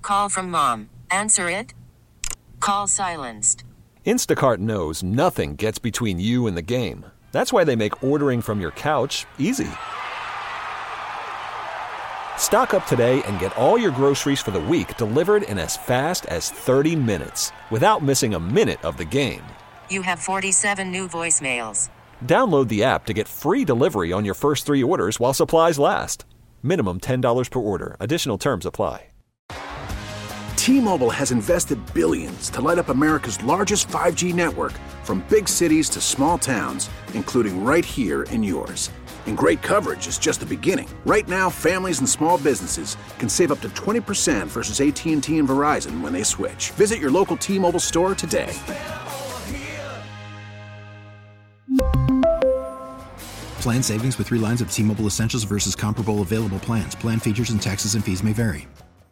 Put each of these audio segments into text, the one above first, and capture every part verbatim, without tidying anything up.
Call from mom. Answer it. Call silenced. Instacart knows nothing gets between you and the game. That's why they make ordering from your couch easy. Stock up today and get all your groceries for the week delivered in as fast as thirty minutes without missing a minute of the game. You have forty-seven new voicemails. Download the app to get free delivery on your first three orders while supplies last. Minimum ten dollars per order. Additional terms apply. T-Mobile has invested billions to light up America's largest five G network, from big cities to small towns, including right here in yours. And great coverage is just the beginning. Right now, families and small businesses can save up to twenty percent versus A T and T and Verizon when they switch. Visit your local T-Mobile store today. Plan savings with three lines of T-Mobile Essentials versus comparable available plans. Plan features and taxes and fees may vary.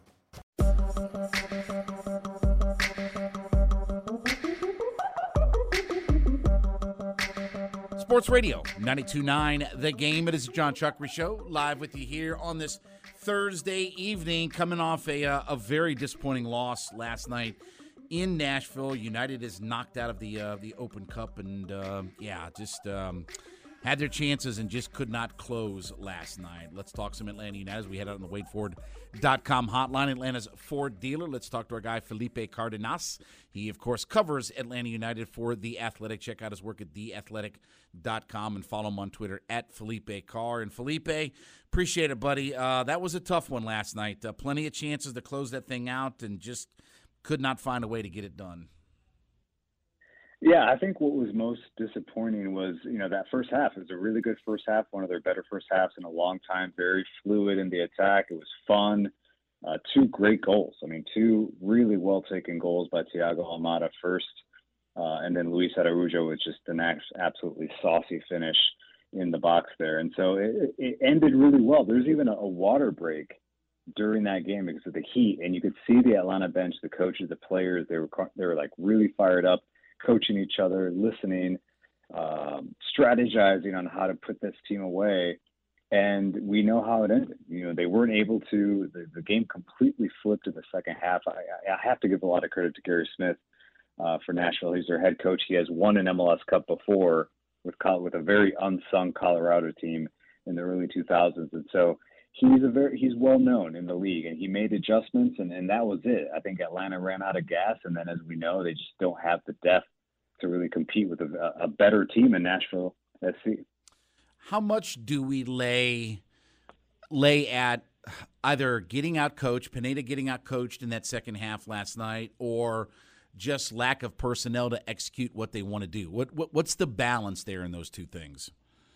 Sports Radio, ninety-two point nine The Game. It is the John Chuckery Show, live with you here on this Thursday evening, coming off a, uh, a very disappointing loss last night in Nashville. United is knocked out of the uh, the Open Cup, and uh, yeah, just um, had their chances and just could not close last night. Let's talk some Atlanta United as we head out on the Wade Ford dot com hotline, Atlanta's Ford dealer. Let's talk to our guy, Felipe Cardenas. He, of course, covers Atlanta United for The Athletic. Check out his work at the athletic dot com and follow him on Twitter at Felipe Carr. And Felipe, appreciate it, buddy. Uh, that was a tough one last night. Uh, plenty of chances to close that thing out and just could not find a way to get it done. Yeah, I think what was most disappointing was, you know, that first half. It was a really good first half, one of their better first halves in a long time, very fluid in the attack. It was fun. Uh, two great goals. I mean, two really well-taken goals by Thiago Almada first, uh, and then Luis Araujo with just an absolutely saucy finish in the box there. And so it, it ended really well. There was even a, a water break during that game because of the heat, and you could see the Atlanta bench, the coaches, the players, they were they were like really fired up, coaching each other, listening, um, strategizing on how to put this team away. And we know how it ended. You know, they weren't able to, the, the game completely flipped in the second half. I, I have to give a lot of credit to Gary Smith uh, for Nashville. He's their head coach. He has won an M L S Cup before with with a very unsung Colorado team in the early two thousands. And so he's a very, he's well known in the league, and he made adjustments, and, and that was it. I think Atlanta ran out of gas, and then as we know, they just don't have the depth to really compete with a, a better team in Nashville S C. How much do we lay lay at either getting out coached, Pineda getting out coached in that second half last night, or just lack of personnel to execute what they want to do? What, what what's the balance there in those two things?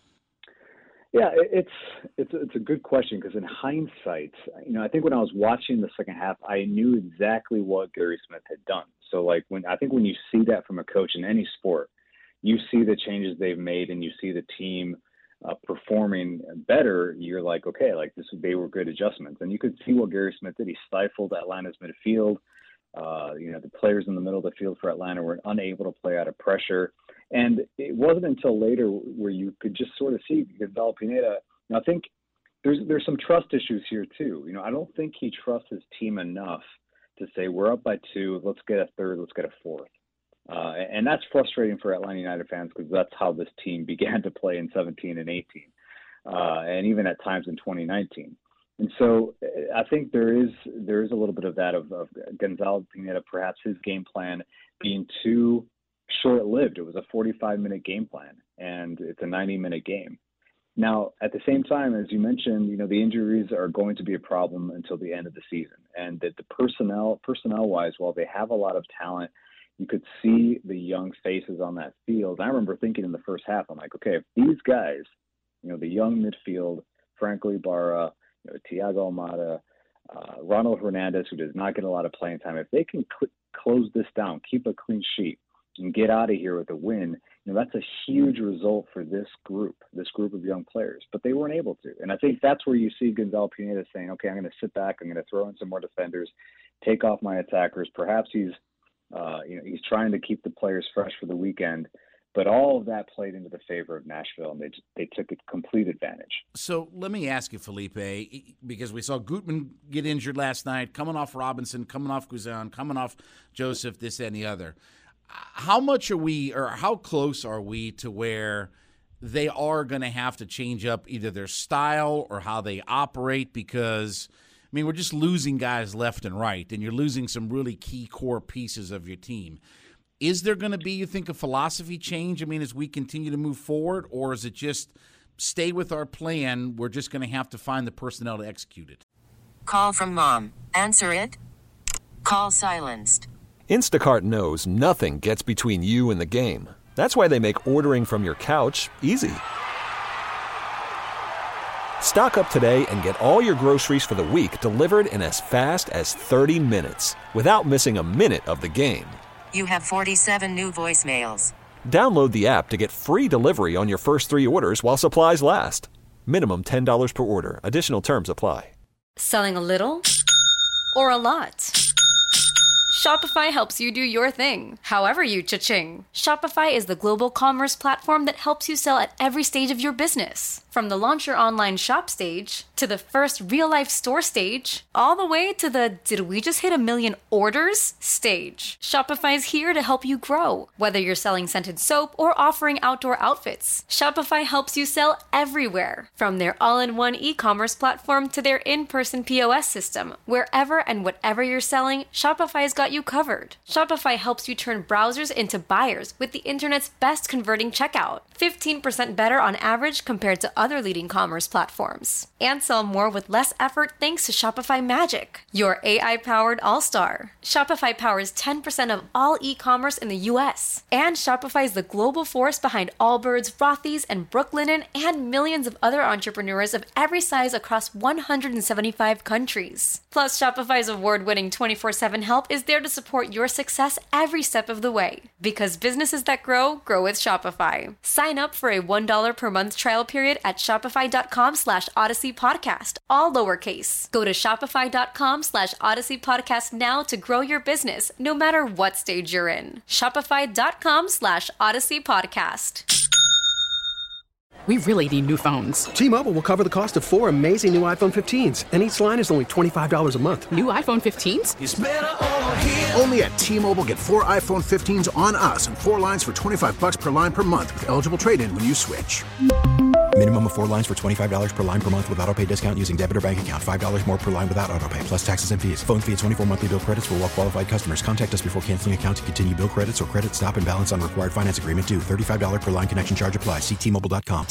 Yeah, it's it's it's a good question because in hindsight, you know, I think when I was watching the second half, I knew exactly what Gary Smith had done. So, like when I think when you see that from a coach in any sport, you see the changes they've made and you see the team uh, performing better. You're like, okay, like this, they were good adjustments, and you could see what Gary Smith did. He stifled Atlanta's midfield. Uh, you know, the players in the middle of the field for Atlanta were unable to play out of pressure. And it wasn't until later where you could just sort of see Gonzalo Pineda. And I think there's there's some trust issues here too. You know, I don't think he trusts his team enough to say we're up by two, let's get a third, let's get a fourth. Uh, and that's frustrating for Atlanta United fans because that's how this team began to play in seventeen and eighteen, uh, and even at times in twenty nineteen. And so I think there is there is a little bit of that of, of Gonzalo Pineda, perhaps his game plan being too short-lived. It was a forty-five minute game plan, and it's a ninety minute game. Now, at the same time, as you mentioned, you know, the injuries are going to be a problem until the end of the season, and that the personnel, personnel-wise, while they have a lot of talent, you could see the young faces on that field. I remember thinking in the first half, I'm like, okay, if these guys, you know, the young midfield, Franco Ibarra, you know, Thiago Almada, uh, Ronald Hernandez, who does not get a lot of playing time, if they can cl- close this down, keep a clean sheet, and get out of here with a win, you know, that's a huge result for this group, this group of young players. But they weren't able to. And I think that's where you see Gonzalo Pineda saying, okay, I'm going to sit back, I'm going to throw in some more defenders, take off my attackers. Perhaps he's, uh, you know, he's trying to keep the players fresh for the weekend. But all of that played into the favor of Nashville, and they they took a complete advantage. So let me ask you, Felipe, because we saw Gutman get injured last night, coming off Robinson, coming off Guzan, coming off Joseph, this and the other. How much are we, or how close are we to where they are going to have to change up either their style or how they operate? Because, I mean, we're just losing guys left and right, and you're losing some really key core pieces of your team. Is there going to be, you think, a philosophy change, I mean, as we continue to move forward, or is it just stay with our plan, we're just going to have to find the personnel to execute it? Call from mom. Answer it. Call silenced. Instacart knows nothing gets between you and the game. That's why they make ordering from your couch easy. Stock up today and get all your groceries for the week delivered in as fast as thirty minutes without missing a minute of the game. You have forty-seven new voicemails. Download the app to get free delivery on your first three orders while supplies last. Minimum ten dollars per order. Additional terms apply. Selling a little or a lot? Shopify helps you do your thing, however you cha-ching. Shopify is the global commerce platform that helps you sell at every stage of your business. From the launch your online shop stage, to the first real-life store stage, all the way to the did we just hit a million orders stage. Shopify's here to help you grow. Whether you're selling scented soap or offering outdoor outfits, Shopify helps you sell everywhere. From their all-in-one e-commerce platform to their in-person P O S system, wherever and whatever you're selling, Shopify's got you covered. Shopify helps you turn browsers into buyers with the internet's best converting checkout. fifteen percent better on average compared to other leading commerce platforms. And sell more with less effort thanks to Shopify Magic, your A I-powered all-star. Shopify powers ten percent of all e-commerce in the U S. And Shopify is the global force behind Allbirds, Rothy's, and Brooklinen, and millions of other entrepreneurs of every size across one hundred seventy-five countries. Plus, Shopify's award-winning twenty-four seven help is there to support your success every step of the way. Because businesses that grow, grow with Shopify. Sign up for a one dollar per month trial period at shopify.com slash Odyssey Podcast, all lowercase. Go to shopify.com slash Odyssey Podcast now to grow your business, no matter what stage you're in. Shopify.com slash Odyssey Podcast. We really need new phones. T-Mobile will cover the cost of four amazing new iPhone fifteens, and each line is only twenty-five dollars a month. New iPhone fifteens? It's better over here. Only at T-Mobile, get four iPhone fifteens on us and four lines for twenty-five bucks per line per month with eligible trade-in when you switch. Minimum of four lines for twenty-five dollars per line per month with autopay discount using debit or bank account. five dollars more per line without autopay, plus taxes and fees. Phone fee at twenty-four monthly bill credits for well-qualified customers. Contact us before canceling account to continue bill credits or credit stop and balance on required finance agreement due. thirty-five dollars per line connection charge applies. See T Mobile dot com.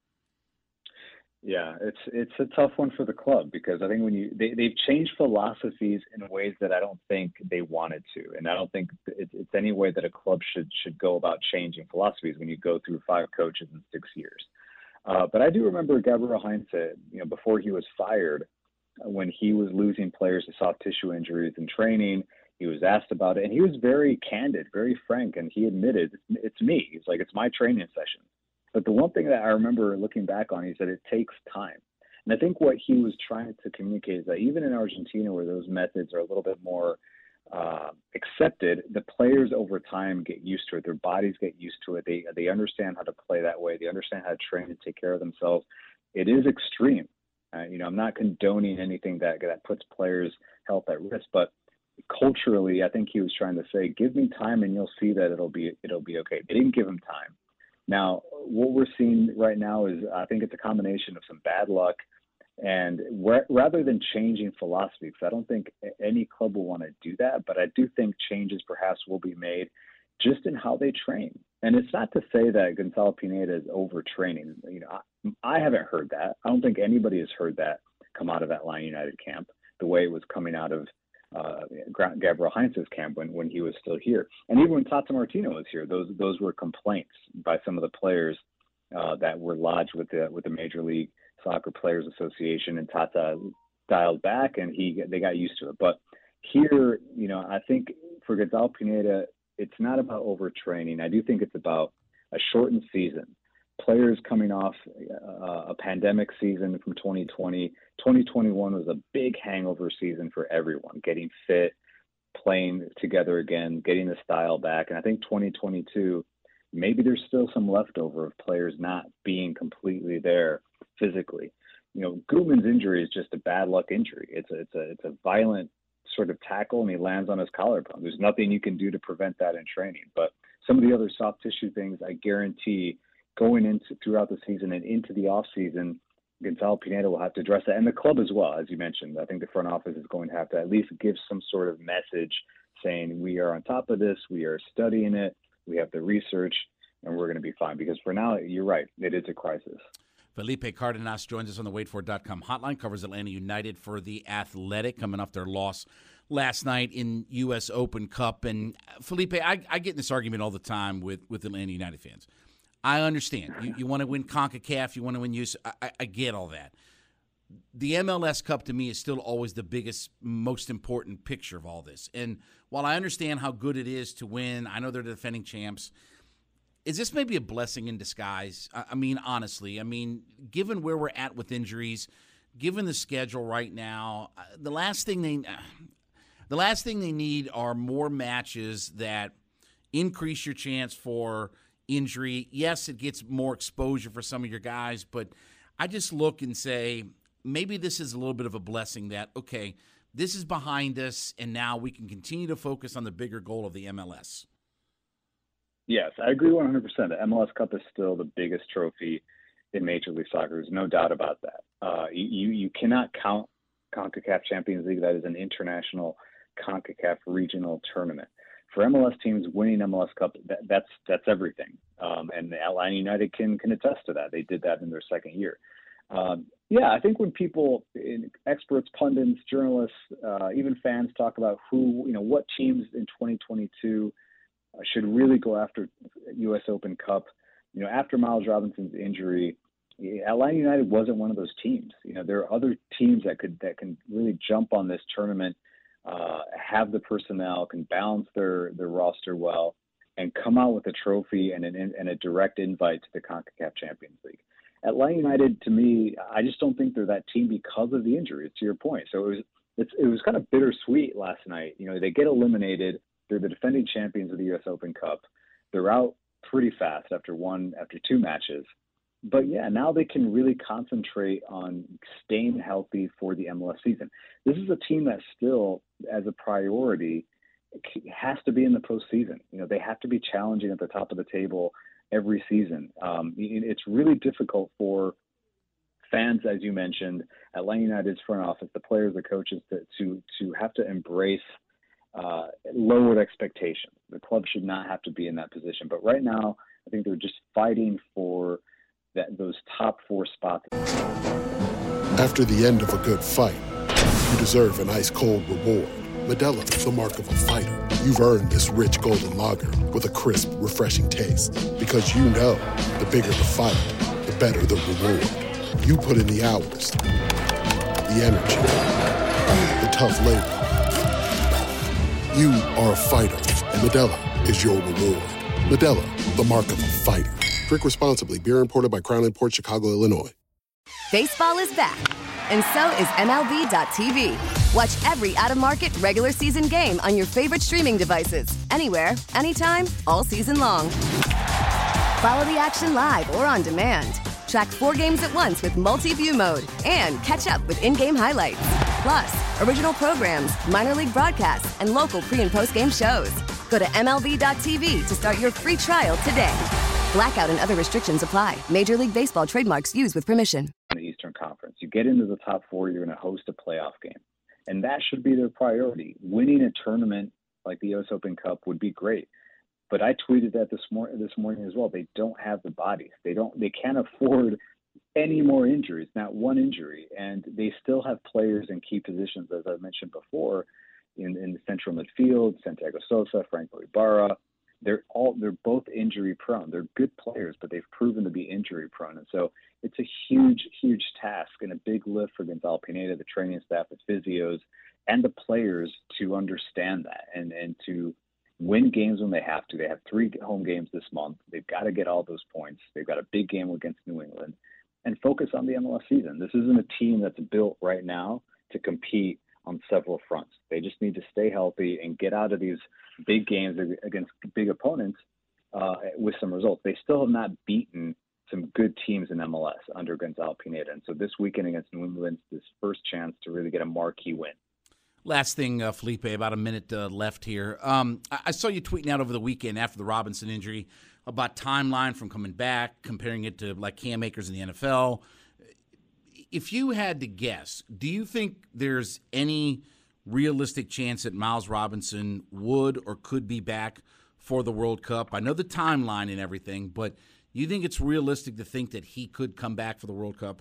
Yeah, it's it's a tough one for the club because I think when you they, they've changed philosophies in ways that I don't think they wanted to, and I don't think it's, it's any way that a club should should go about changing philosophies when you go through five coaches in six years. Uh, but I do remember Gabriel Heinze, you know, before he was fired, when he was losing players to soft tissue injuries in training, he was asked about it, and he was very candid, very frank, and he admitted, it's me. He's like, it's my training session. But the one thing that I remember looking back on, he said it takes time. And I think what he was trying to communicate is that even in Argentina, where those methods are a little bit more uh, accepted, the players over time get used to it. Their bodies get used to it. They they understand how to play that way. They understand how to train and take care of themselves. It is extreme. Uh, you know, I'm not condoning anything that that puts players' health at risk, but culturally, I think he was trying to say, give me time and you'll see that it'll be it'll be okay. They didn't give him time. Now, what we're seeing right now is I think it's a combination of some bad luck and where, rather than changing philosophy, because I don't think any club will want to do that, but I do think changes perhaps will be made just in how they train. And it's not to say that Gonzalo Pineda is overtraining. You know, I, I haven't heard that. I don't think anybody has heard that come out of that Atlanta United camp the way it was coming out of uh, Gabriel Heinze's camp when, when he was still here. And even when Tata Martino was here, those those were complaints by some of the players uh, that were lodged with the with the Major League Soccer Players Association, and Tata dialed back and he they got used to it. But here, you know, I think for Gonzalo Pineda, it's not about overtraining. I do think it's about a shortened season. Players coming off uh, a pandemic season from twenty twenty. twenty twenty-one was a big hangover season for everyone, getting fit, playing together again, getting the style back. And I think twenty twenty-two, maybe there's still some leftover of players not being completely there physically. You know, Gutman's injury is just a bad luck injury. It's a, it's a, it's a violent sort of tackle, and he lands on his collarbone. There's nothing you can do to prevent that in training. But some of the other soft tissue things, I guarantee, going into throughout the season and into the off season, Gonzalo Pineda will have to address that, and the club as well, as you mentioned. I think the front office is going to have to at least give some sort of message saying we are on top of this, we are studying it, we have the research, and we're going to be fine. Because for now, you're right, it is a crisis. Felipe Cardenas joins us on the wait for it dot com hotline, covers Atlanta United for The Athletic, coming off their loss last night in U S Open Cup. And Felipe, I, I get in this argument all the time with, with Atlanta United fans. I understand. You, you want to win CONCACAF, you want to win U S. I, I get all that. The M L S Cup to me is still always the biggest, most important picture of all this. And while I understand how good it is to win, I know they're the defending champs. Is this maybe a blessing in disguise? I mean, honestly, I mean, given where we're at with injuries, given the schedule right now, the last thing they, the last thing they need are more matches that increase your chance for injury. Yes, it gets more exposure for some of your guys, but I just look and say maybe this is a little bit of a blessing that, okay, this is behind us, and now we can continue to focus on the bigger goal of the M L S. Yes, I agree one hundred percent. The M L S Cup is still the biggest trophy in Major League Soccer. There's no doubt about that. Uh, you, you cannot count CONCACAF Champions League. That is an international CONCACAF regional tournament. For M L S teams, winning M L S Cup, that, that's that's everything. Um, and Atlanta United can can attest to that. They did that in their second year. Um, yeah, I think when people, experts, pundits, journalists, uh, even fans talk about who, you know, what teams in twenty twenty-two should really go after U S Open Cup. You know, after Miles Robinson's injury, Atlanta United wasn't one of those teams. You know, there are other teams that could that can really jump on this tournament, uh, have the personnel, can balance their their roster well, and come out with a trophy and an and a direct invite to the CONCACAF Champions League. Atlanta United, to me, I just don't think they're that team because of the injuries. To your point, so it was it's, it was kind of bittersweet last night. You know, they get eliminated. They're the defending champions of the U S Open Cup. They're out pretty fast after one, after two matches. But yeah, now they can really concentrate on staying healthy for the M L S season. This is a team that still, as a priority, has to be in the postseason. You know, they have to be challenging at the top of the table every season. Um, it's really difficult for fans, as you mentioned, Atlanta United's front office, the players, the coaches, to to, to have to embrace Uh, lowered expectations. The club should not have to be in that position. But right now, I think they're just fighting for that those top four spots. After the end of a good fight, you deserve an ice-cold reward. Modelo, the mark of a fighter. You've earned this rich golden lager with a crisp, refreshing taste. Because you know, the bigger the fight, the better the reward. You put in the hours, the energy, the tough labor. You are a fighter, and Modelo is your reward. Modelo, the mark of a fighter. Drink responsibly. Beer imported by Crown Imports, Chicago, Illinois. Baseball is back, and so is M L B dot T V. Watch every out-of-market regular season game on your favorite streaming devices. Anywhere, anytime, all season long. Follow the action live or on demand. Track four games at once with multi-view mode and catch up with in-game highlights. Plus, original programs, minor league broadcasts, and local pre- and post-game shows. Go to M L B dot T V to start your free trial today. Blackout and other restrictions apply. Major League Baseball trademarks used with permission. In the Eastern Conference, you get into the top four, you're going to host a playoff game. And that should be their priority. Winning a tournament like the U S Open Cup would be great. But I tweeted that this morning this morning as well. They don't have the bodies. They don't they can't afford any more injuries, not one injury. And they still have players in key positions, as I mentioned before, in, in the central midfield, Santiago Sosa, Franco Ibarra. They're all they're both injury prone. They're good players, but they've proven to be injury prone. And so it's a huge, huge task and a big lift for Gonzalo Pineda, the training staff, the physios, and the players to understand that and, and to win games when they have to. They have three home games this month. They've got to get all those points. They've got a big game against New England and focus on the M L S season. This isn't a team that's built right now to compete on several fronts. They just need to stay healthy and get out of these big games against big opponents uh, with some results. They still have not beaten some good teams in M L S under Gonzalo Pineda. And so this weekend against New England is this first chance to really get a marquee win. Last thing, uh, Felipe, about a minute uh, left here. Um, I-, I saw you tweeting out over the weekend after the Robinson injury about timeline from coming back, comparing it to like Cam Akers in the N F L. If you had to guess, do you think there's any realistic chance that Miles Robinson would or could be back for the World Cup? I know the timeline and everything, but you think it's realistic to think that he could come back for the World Cup?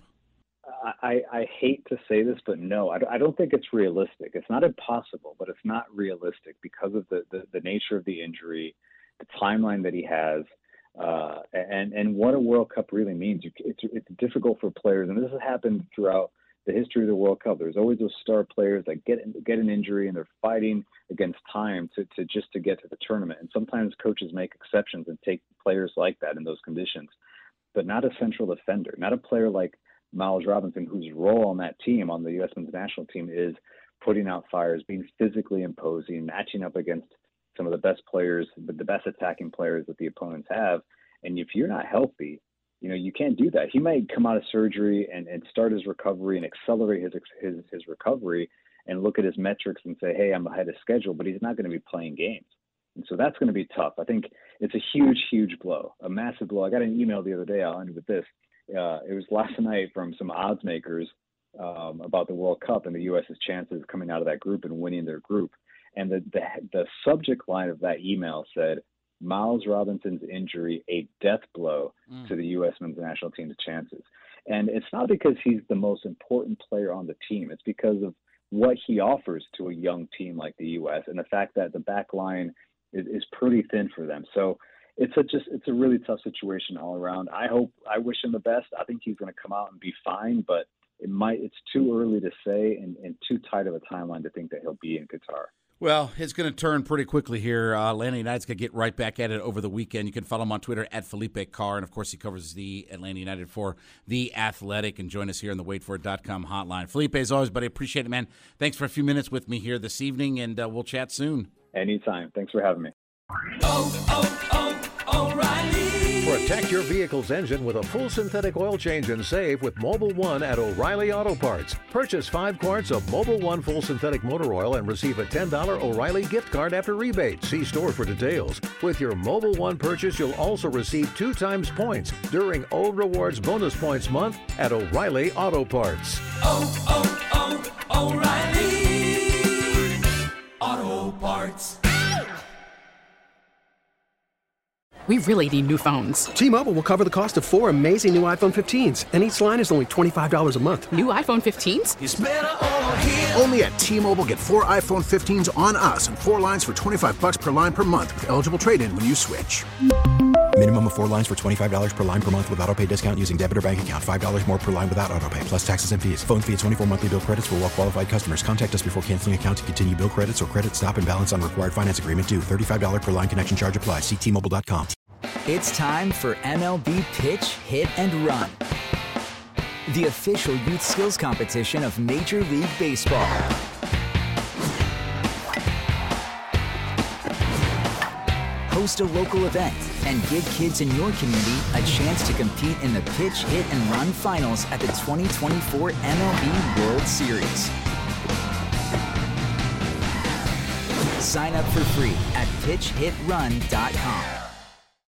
I, I hate to say this, but no, I, I don't think it's realistic. It's not impossible, but it's not realistic because of the, the, the nature of the injury, the timeline that he has, uh, and, and what a World Cup really means. You, it's, it's difficult for players, and this has happened throughout the history of the World Cup. There's always those star players that get get an injury and they're fighting against time to, to just to get to the tournament. And sometimes coaches make exceptions and take players like that in those conditions, but not a central defender, not a player like Miles Robinson, whose role on that team, on the U S men's national team, is putting out fires, being physically imposing, matching up against some of the best players, the best attacking players that the opponents have. And if you're not healthy, you know, you can't do that. He might come out of surgery and, and start his recovery and accelerate his, his his recovery and look at his metrics and say, hey, I'm ahead of schedule, but he's not going to be playing games. And so that's going to be tough. I think it's a huge, huge blow, a massive blow. I got an email the other day. I'll end with this. Uh, it was last night from some odds makers um, about the World Cup and the U S's chances coming out of that group and winning their group. And the, the the subject line of that email said, Miles Robinson's injury, a death blow mm. to the U S men's national team's chances. And it's not because he's the most important player on the team. It's because of what he offers to a young team like the U S and the fact that the back line is, is pretty thin for them. So it's a just it's a really tough situation all around. I hope I wish him the best. I think he's going to come out and be fine, but it might it's too early to say and, and too tight of a timeline to think that he'll be in Qatar. Well, it's going to turn pretty quickly here. Uh, Atlanta United's going to get right back at it over the weekend. You can follow him on Twitter at Felipe Carr, and of course he covers the Atlanta United for The Athletic. And join us here on the wait for it dot com hotline. Felipe, as always, buddy, appreciate it, man. Thanks for a few minutes with me here this evening, and uh, we'll chat soon. Anytime. Thanks for having me. Oh, oh, oh, O'Reilly. Protect your vehicle's engine with a full synthetic oil change and save with Mobil one at O'Reilly Auto Parts. Purchase five quarts of Mobil one full synthetic motor oil and receive a ten dollars O'Reilly gift card after rebate. See store for details. With your Mobil one purchase, you'll also receive two times points during O Rewards Bonus Points Month at O'Reilly Auto Parts. Oh, oh, oh, O'Reilly Auto Parts. We really need new phones. T-Mobile will cover the cost of four amazing new iPhone fifteens, and each line is only twenty-five dollars a month. New iPhone fifteens? It's better over here. Only at T-Mobile, get four iPhone fifteens on us and four lines for twenty-five dollars per line per month with eligible trade-in when you switch. Minimum of four lines for twenty-five dollars per line per month with autopay discount using debit or bank account. five dollars more per line without autopay, plus taxes and fees. Phone fee at twenty-four monthly bill credits for well-qualified customers. Contact us before canceling account to continue bill credits or credit stop and balance on required finance agreement due. thirty-five dollars per line connection charge applies. See T Mobile dot com. It's time for M L B Pitch, Hit, and Run, the official youth skills competition of Major League Baseball. Host a local event and give kids in your community a chance to compete in the Pitch, Hit, and Run finals at the twenty twenty-four M L B World Series. Sign up for free at pitch hit run dot com.